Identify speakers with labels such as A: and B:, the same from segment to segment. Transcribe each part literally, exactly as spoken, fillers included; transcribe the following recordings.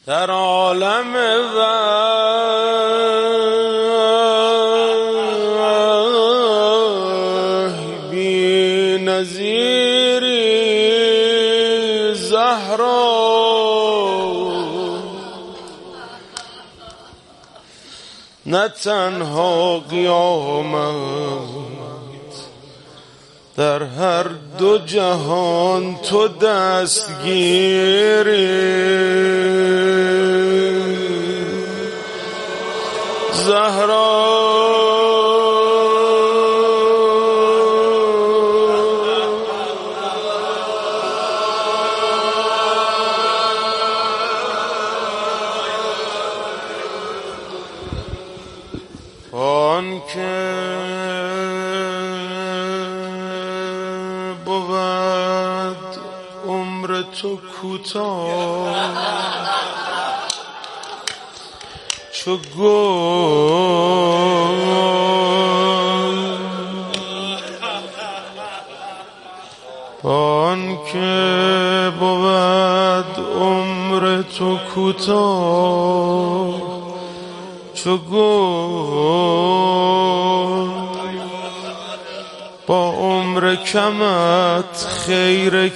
A: در عالم وحی بی نظیری زهرا، نه تنها قیامت در هر دو جهان تو دستگیری زهرا. آن که بود عمر تو کوتاه چو گل، آن که بود عمر تو کوتاه چو گل، با عمر کمت خیر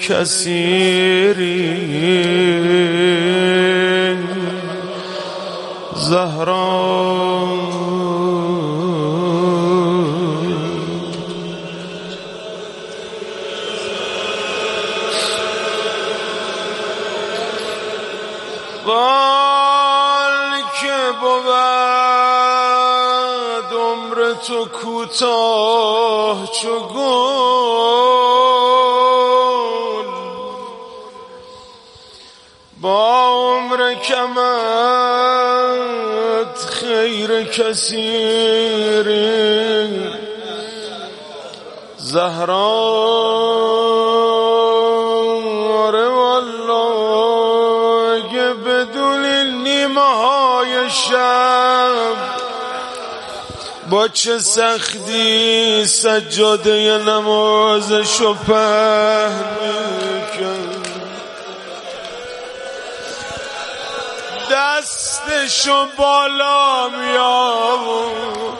A: کثیری زهرا. بال که بود عمر تو کوتاه چو گل، با عمر کمت خیر کثیری زهرا. آره والله اگه بدونی نیمه های شب با چه سختی سجاده نمازشو پهن میکرد، دستشو بالا میآورد،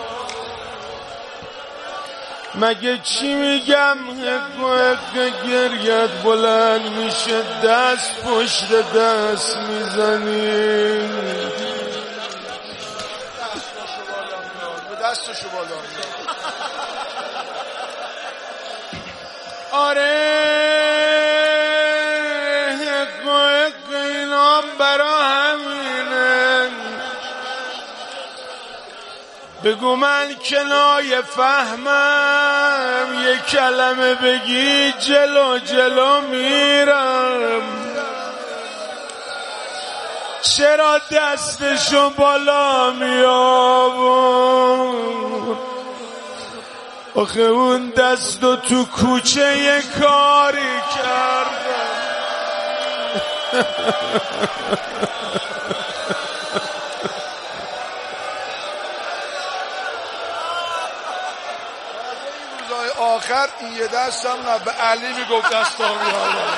A: مگه چی میگم حق و حق گریت بلند میشه دست پشت دست میزنی،
B: دستشو بالا میاد.
A: آره حق و حق اینام برا همینه. بگو من کنایه فهمم، یک کلمه بگی جلو جلو میرم، چرا دستشو بالا می آورد؟ آخه اون دستو تو کوچه یه کاری کردم.
B: روزای آخر این یه دستم نه به علی میگفت دستا میارم.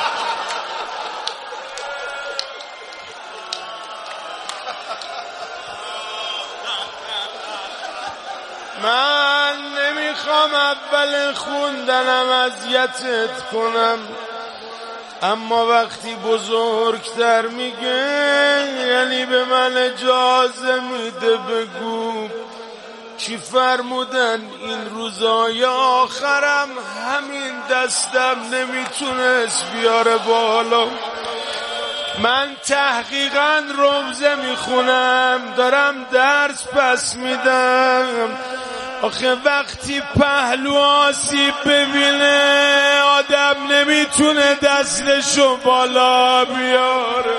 A: من نمیخوام اول خوندنم اذیتت کنم، اما وقتی بزرگتر میگه یعنی به من اجازه میده بگو چی فرمودن این روزای آخرم همین دستم نمیتونست بیاره بالا. من تحقیقاً روزه میخونم، دارم درس پس میدم. آخه وقتی پهلو آسیب ببینه آدم نمیتونه دستشو بالا بیاره.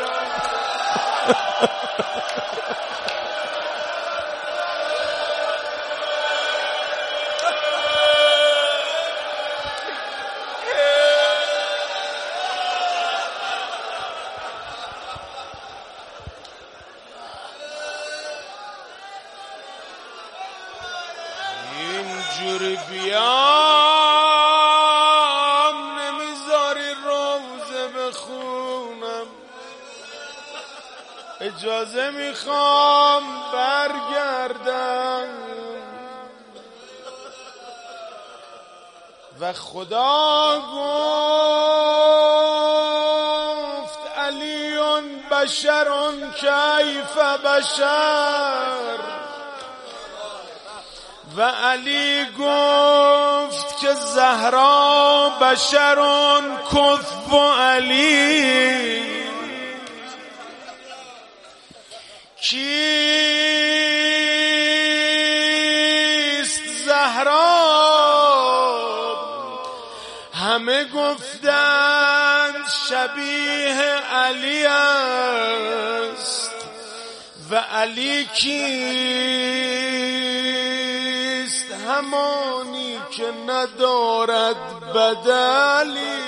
A: اینجوری بیام، نمیذاری روزه بخونم. اجازه میخوام برگردم و خدا گفت علیون بشرون کیف بشر و علی گفت که زهرا بشرون کف و علی کیست زهرا؟ همه گفتند شبیه علی است. و علی کیست؟ همانی که ندارد بدلی.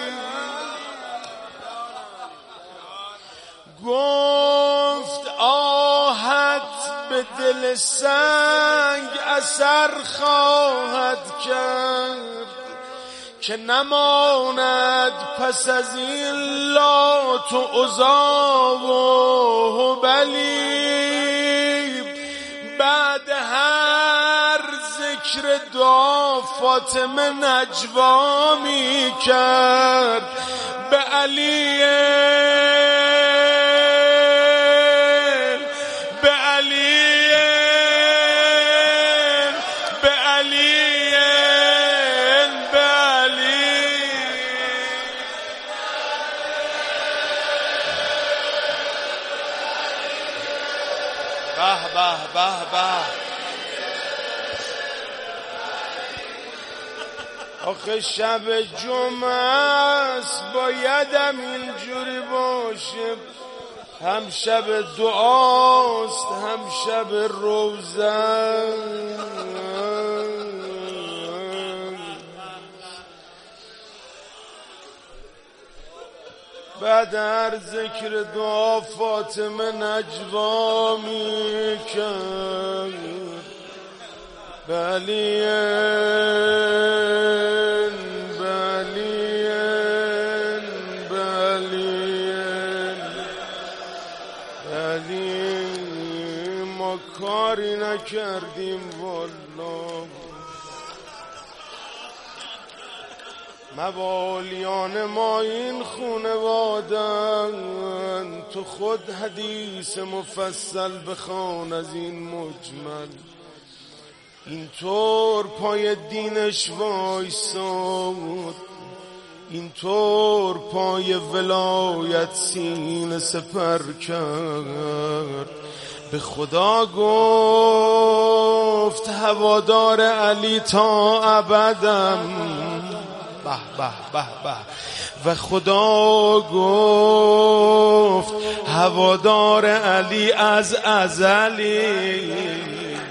A: گفت آهت به دل سنگ اثر خواهد کرد که نماند پس از این لات و عزا و هبلی. بعد هر ذکر دعا فاطمه نجوا می کرد به علی به علی به علی به علی. به به به به. آخه شب جمعه است بایدم اینجوری باشه. هم شب دعاست هم شب روزه. بعد هر ذکر دعا فاطمه نجوا میکرد بلین بلین بلین بلین. ما کاری نکردیم والله. موالیان ما این خونوادن. تو خود حدیث مفصل بخوان از این مجمل. اینطور پای دینش وایساد، اینطور پای ولایت سینه سپر کرد. به خدا گفت هوادار علی تا ابدم. به به به به. و خدا گفت هوادار علی از ازلی.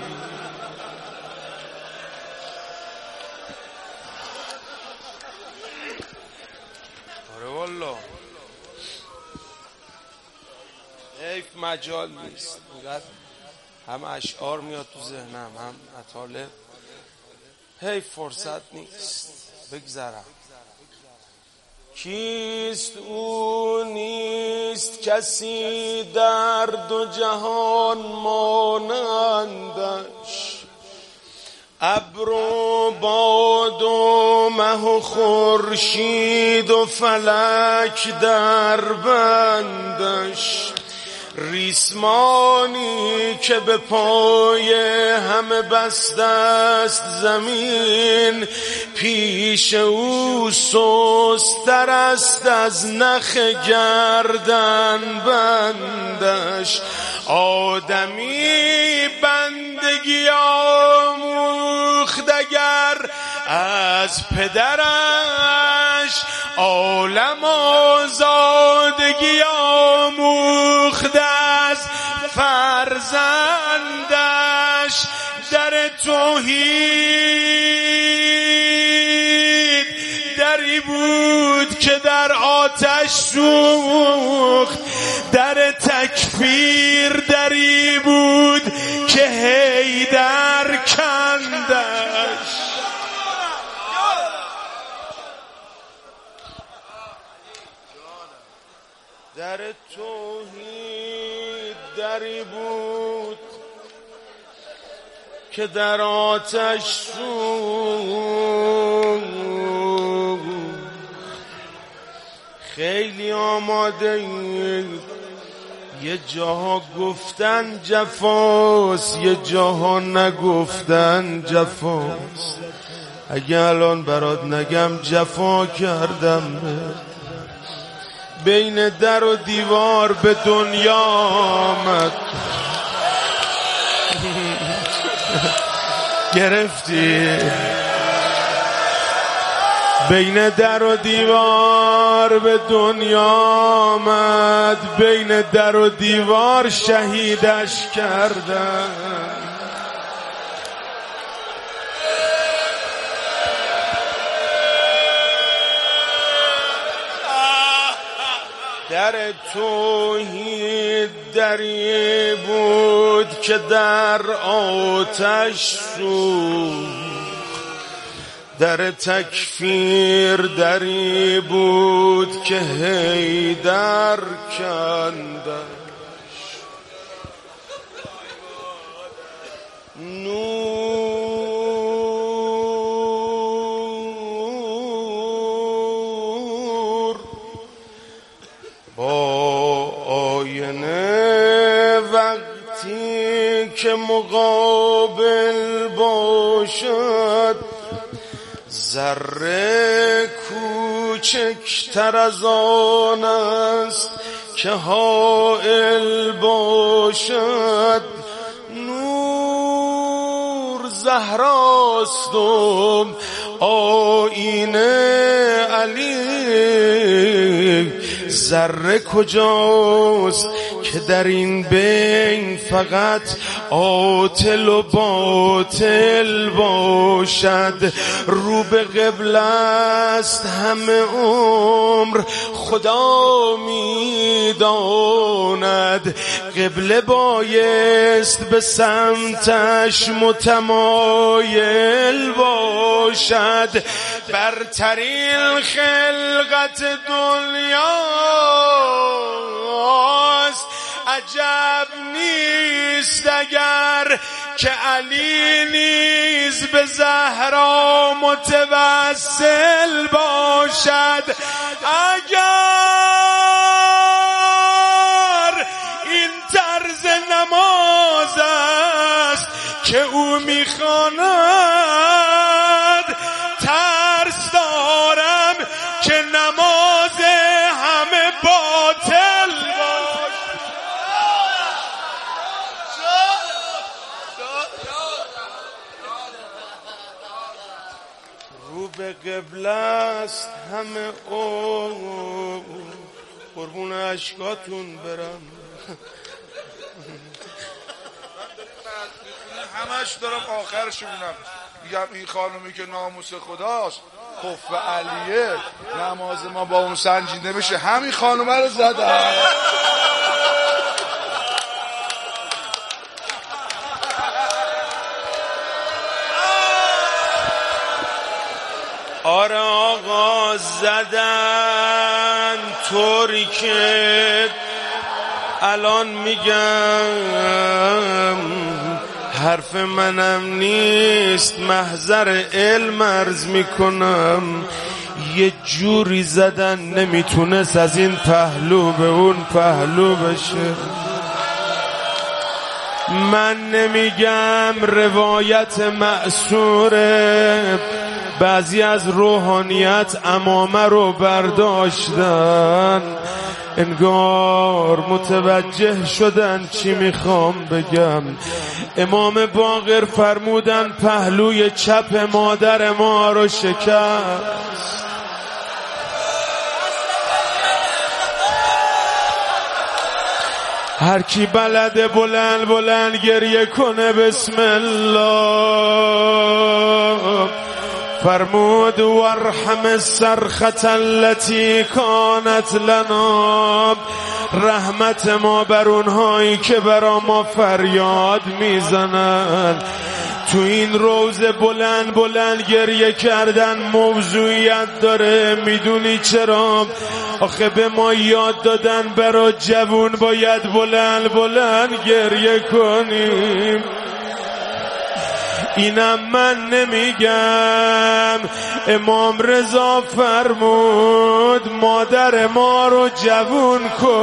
A: حیف مجال نیست. اینقدر هم اشعار میاد تو ذهنم هم مطالب. حیف فرصت نیست بگذرم. کیست او نیست کسی در دو جهان مانندش. ابر و باد و مه و خورشید و فلک در بندش. ریسمانی که به پای همه بسته است زمین. پیش او سست‌تر است از نخ گردن بندش. آدمی بندگی آموخت اگر از پدرش. عالم آزادگی آموخت از فرزندش. در توحید دری بود که در آتش سوخت. در تکفیر دری بود که حیدر کندش. در توحید دری بود که در آتش سوخت، خیلی آماده اید یه جاها گفتن جفاست، یه جاها نگفتن جفاست. اگه الان برات نگم جفا کردم، بین در و دیوار به دنیا آمد. گرفتی؟ بین در و دیوار به دنیا آمد، بین در و دیوار شهیدش کردن. در توحید دری بود که در آتش سوخت، در تکفیر دری بود که حیدر کندش. نور با آینه وقتی که مقابل باشد، ذره کوچکتر از آن است که حائل باشد. نور زهراست و آینه علی، ذره کجاست که در این بین فقط عاطل و باطل باشد. رو به قبله است همه عمر خدا میداند، قبله بایست به سمتش متمایل باشد. برترین خلقت دنیاست، عجب نیست اگر که علی نیز به زهرا متوسل باشد. اگر این طرز نماز است که او میخواند، ترس دارم که نماز همه باطل باشد. رو به قبله است همه او، قربون اشکاتون برم.
B: همش دارم آخرش میبینم، میگم این خانومی که ناموس خداست، خف علیه، نماز ما با اون سنجیده میشه. همین خانومه رو زدن.
A: آره آقا زدن طوری که الان میگم حرف منم نیست، محضر علم عرض میکنم. یه جوری زدن نمیتونست از این پهلو به اون پهلو بشه. من نمیگم روایت مأثوره، بعضی از روحانیت عمامه رو برداشتن، انگار متوجه شدن چی میخوام بگم. امام باقر فرمودن پهلوی چپ مادر ما رو شکست. هر کی بلده بلند بلند گریه کنه بسم الله. فرمود وارحم الصرخة التي كانت لنا، رحمت ما بر اونهایی که برا ما فریاد میزنن. تو این روز بلند بلند گریه کردن موضوعیت داره. میدونی چرا؟ آخه به ما یاد دادن برا جوون باید بلند بلند گریه کنیم. اینم من نمیگم، امام رضا فرمود مادر ما رو جوون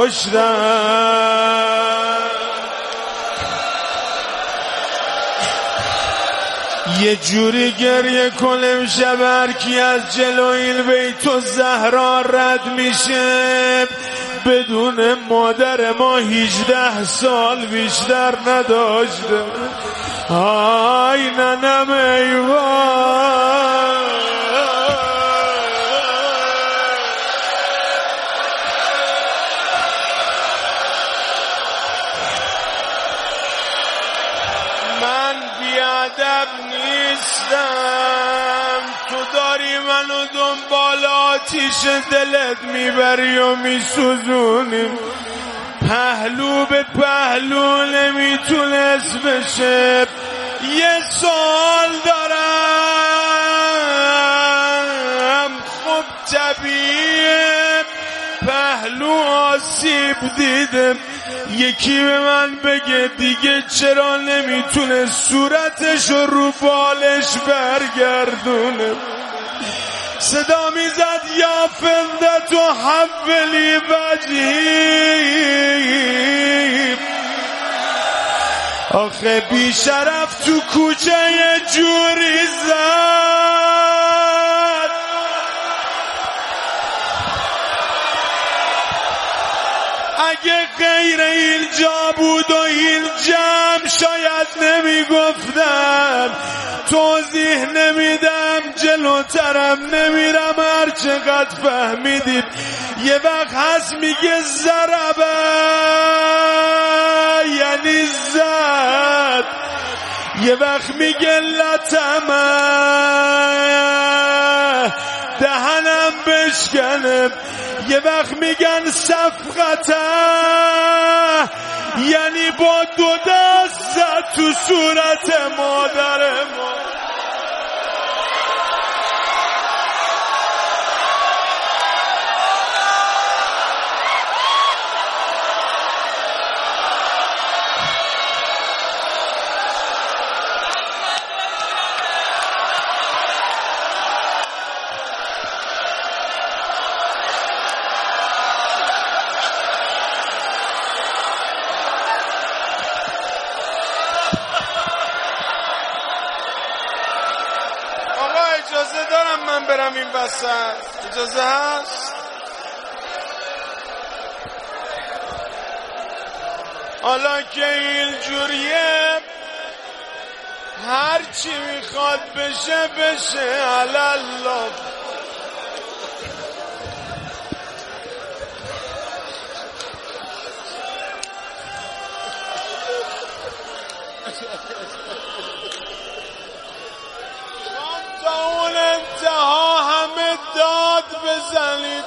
A: کشتن. یه جوری گریه کنم شب هر کی از جلوی بیت الزهرا رد میشه بدون مادر ما هجده سال بیشتر نداشته. آی ننم ایوان، من بیادب نیستم، تو داری منو دنبال آتیش دلت میبری و میسوزونی. پهلو به پهلو نمیتونست بشه. یه سوال دارم، خب طبیعیه پهلو آسیب دیده. یکی به من بگه دیگه چرا نمیتونه صورتش رو بالش برگردونه؟ صدا میزد یا فندت و حولی وجهی. آخه بی شرف تو کوچه یه جوری زد اگه غیر اینجا بود و این جمع شاید نمیگفتم، توضیح نمیدم، جلوترم نمیرم. هر چقدر فهمیدید یه وقت هست میگه ضربه یعنی زد، یه وقت میگه لطمه دهنم بشکنه، یه وقت میگن صفقته یعنی با دو دست زد تو صورت مادر ما. اجازه دارم من برم این وسط؟ اجازه هست؟ حالا که اینجوریه هر چی میخواد بشه بشه علالله. تا اون انتها همه داد بزنید.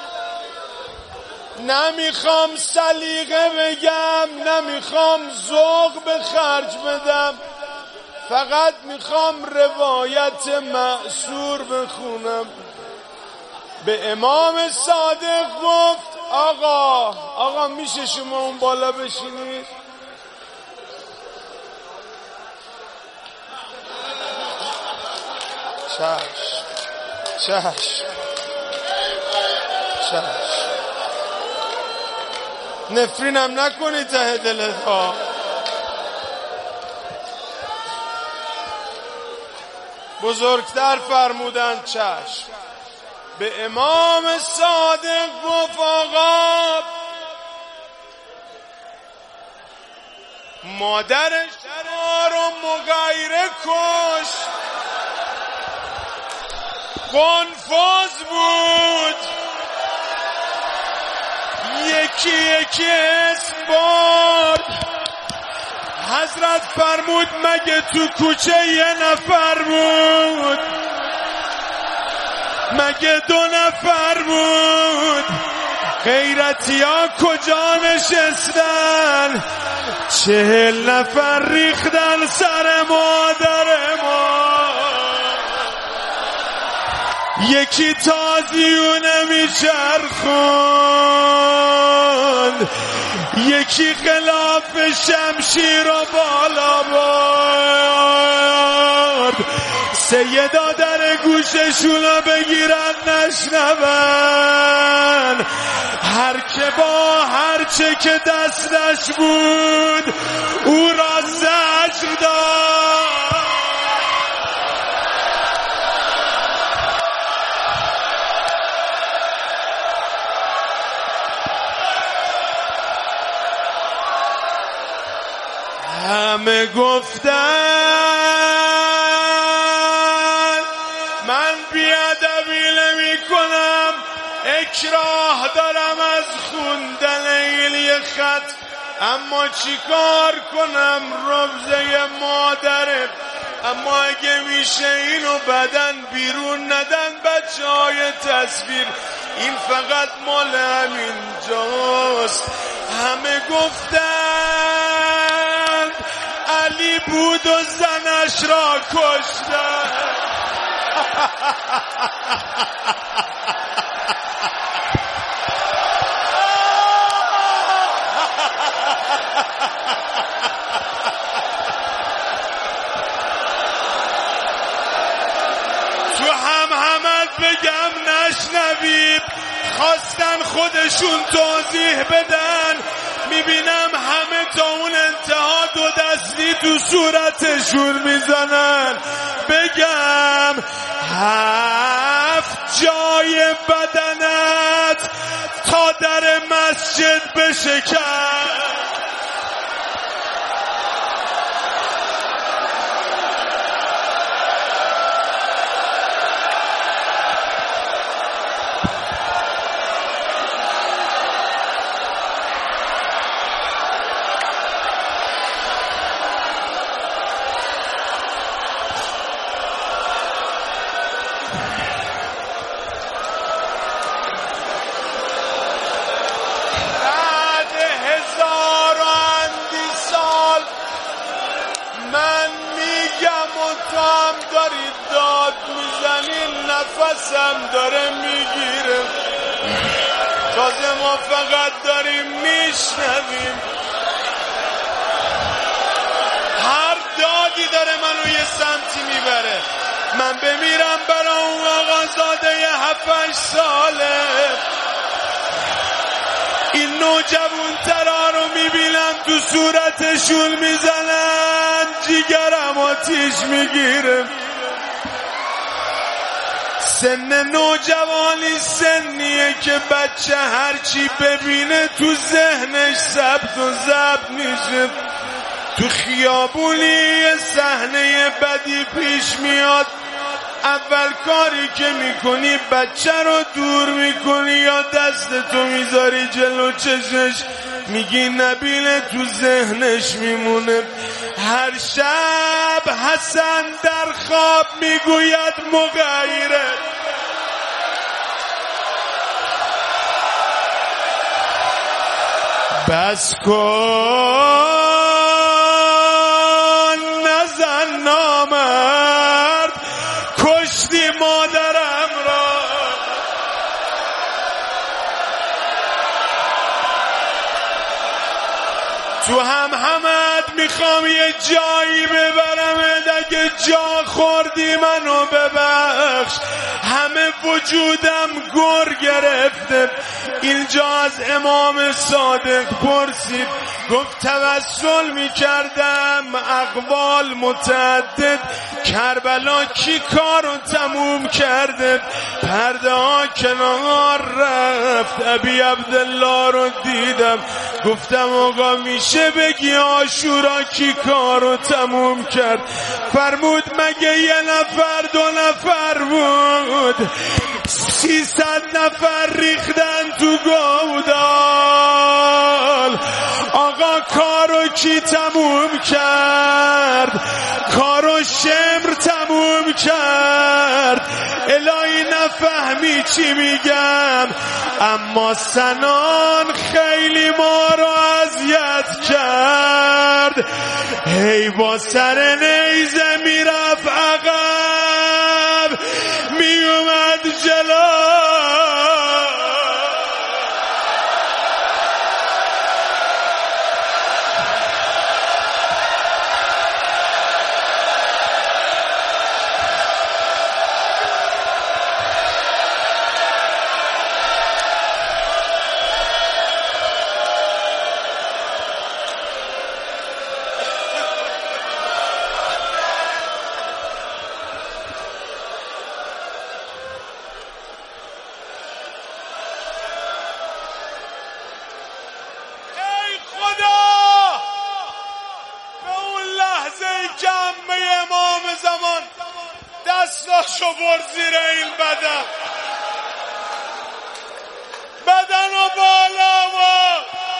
A: نمیخوام سلیقه بگم، نمیخوام ذوق به خرج بدم، فقط میخوام روایت مأثور بخونم. به امام صادق گفت آقا آقا میشه شما اون بالا بشینید؟ چشم چشم چشم. نفرینم نکنی ته دلت ها. بزرگتر فرمودن چشم. به امام صادق گفت آقا مادرش ما رو مغیره کش. قنفذ بود، یکی یکی اسم برد. حضرت فرمود مگه تو کوچه یه نفر بود؟ مگه دو نفر بود؟ غیرتی ها کجا نشستن؟ چهل نفر ریختن سر مادر ما، یکی تازیونه میچرخوند، یکی خلاف شمشیر و بالا برد. سیدا در گوششونو بگیرن نشنون، هر که با هر چه که دستش بود او را زجر داد. همه گفتن من بیادبی نمی کنم، اکراه دارم از خوندن این یه خط، اما چی کار کنم ربزه مادره. اما اگه میشه اینو بدن بیرون ندن بچه های تصویر، این فقط مال همین جاست. همه گفتن علی بود و زنش را کشتن. تو هم همت بگم نشنوید، خواستن خودشون توضیح بدن، میبینم همه تا اون انتها دو دستی تو صورتشون میزنن. بگم هفت جای بدنت تا در مسجد بشکن. نفسم داره میگیره، تازه ما فقط داریم میشنویم. هر دادی داره منو یه سمتی میبره. من بمیرم برا اون آقازاده هفتش ساله، این نوجوان ترا رو میبینم تو صورتشون میزنن، جیگرم آتیش میگیره. سن نوجوانی سنیه که بچه هرچی ببینه تو ذهنش ثبت و ضبط میشه. تو خیابونی صحنه بدی پیش میاد، اول کاری که میکنی بچه رو دور میکنی یا دستتو میذاری جلو چشش، میگی نبیله تو ذهنش میمونه. هر شب حسن در خواب میگوید مغیره، بس کن نزن نامرد، کشتی مادرم را. تو هم همت میخوام یه جایی ببرمت، اگه جا خوردی منو ببخش. همه وجودم گر گرفته. اینجا از امام صادق پرسید، گفت توسل میکردم اقوال متعدد، کربلا کی کارو تموم کرده؟ پرده ها کنار رفت، ابی عبدالله رو دیدم، گفتم آقا میشه بگی عاشورا کی کارو تموم کرد؟ فرمود مگه یه نفر دو نفر بود؟ سیصد نفر ریختن تو گودال. آقا کارو کی تموم کرد؟ کارو شمر تموم کرد. الهی نفهمی چی میگم، اما سنان خیلی ما رو اذیت کرد. کرد، هی با سر نیزه میرفت عقب میومد جلو.
C: دستاشو برد زیر این بدن، بدن و بالا و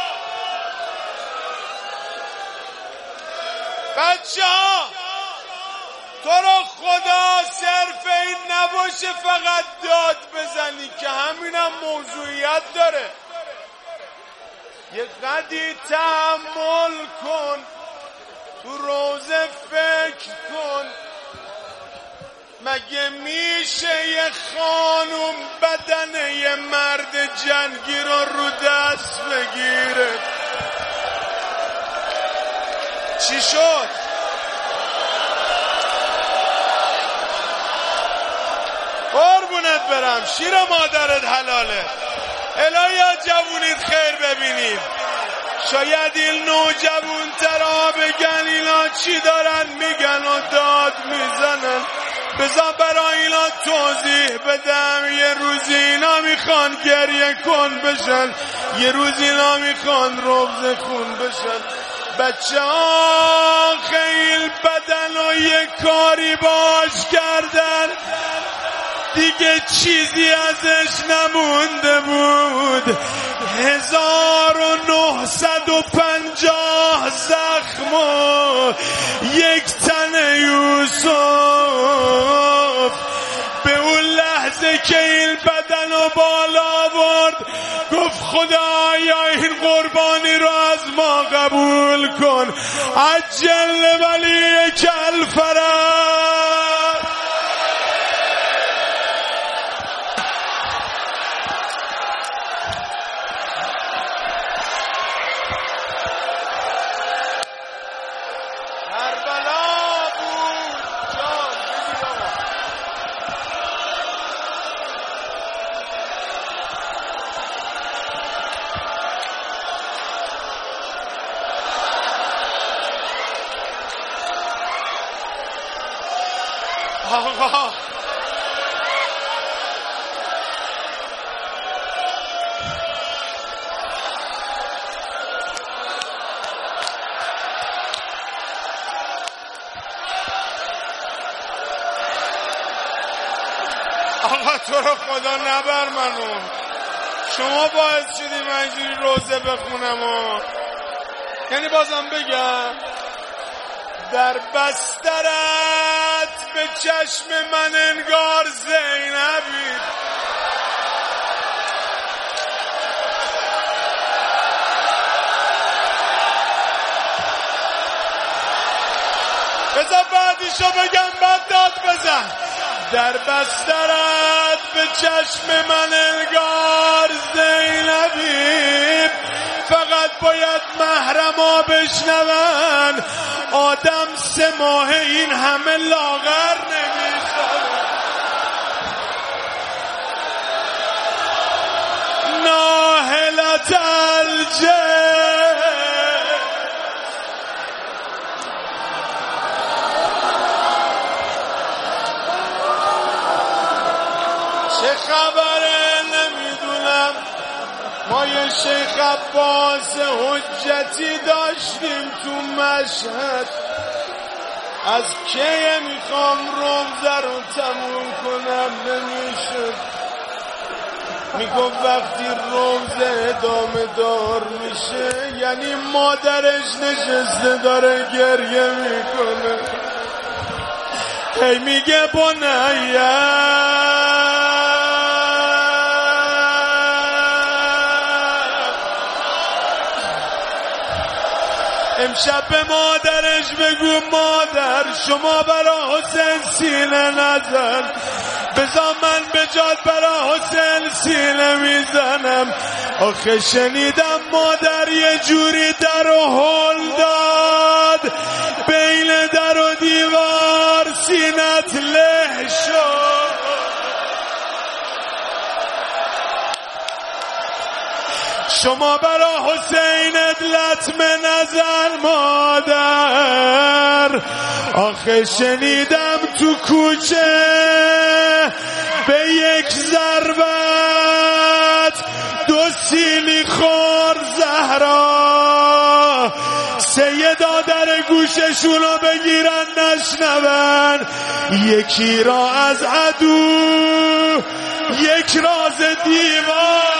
C: بچه ها تو رو خدا صرف این نباشه فقط داد بزنی که همینم موضوعیت داره. یه قدری تحمل کن، تو روزه فکر کن، مگه میشه یه خانوم بدن یه مرد جنگی رو رو دست بگیره؟ چی شد؟ قربونت برم، شیر مادرت حلاله. الهی جوونیت خیر ببینیم. شاید این نوجوون ترا بگن اینا چی دارن میگن و داد میزنن. بذار برای اینا توضیح بدم، یه روزی اینا میخوان گریه کن بشن، یه روزی اینا میخوان روز خون بشن. بچه ها خیل بدن و یه کاری باش کردن دیگه چیزی ازش نمونده بود. هزار و نهصد و پنجاه زخم و یک تن یوسف. به اون لحظه که این بدن رو بالا برد گفت خدایا این قربانی رو از ما قبول کن. عجل ولی کل فرج. آقا آقا تو رو خدا نبر منو، شما باعث شدی من اینجوری روزه بخونم و یعنی بازم بگم در بسترت به چشم من انگار زینبی. بذار بعدیشو بگم بعد داد بزن. در بسترت به چشم من انگار زینبی، فقط باید محرما بشنون آدم سه ماه این همه لاغر نمیشه. ناهلت الجه چه خبره نمیدونم. ما یه شیخ عباس حجتی داشتیم تو مشهد، از که میخوام روزه رو تموم کنم نمیشد. میگفت وقتی روزه ادامه دار میشه یعنی مادرش نشسته داره گریه میکنه. هی میگه بنیه امشب به مادرش بگو مادر شما برا حسین سینه نزن، بذار من به جاد برا حسین سینه میزنم. آخه شنیدم مادر یه جوری در و هل داد، بین در و دیوار سینت له شد. شما برا حسینت لطمه نزن مادر، آخه شنیدم تو کوچه به یک ضربت دو سیلی خور زهرا. سیدا در گوششونو بگیرن نشنون، یکی را از عدو یک راز دیوار.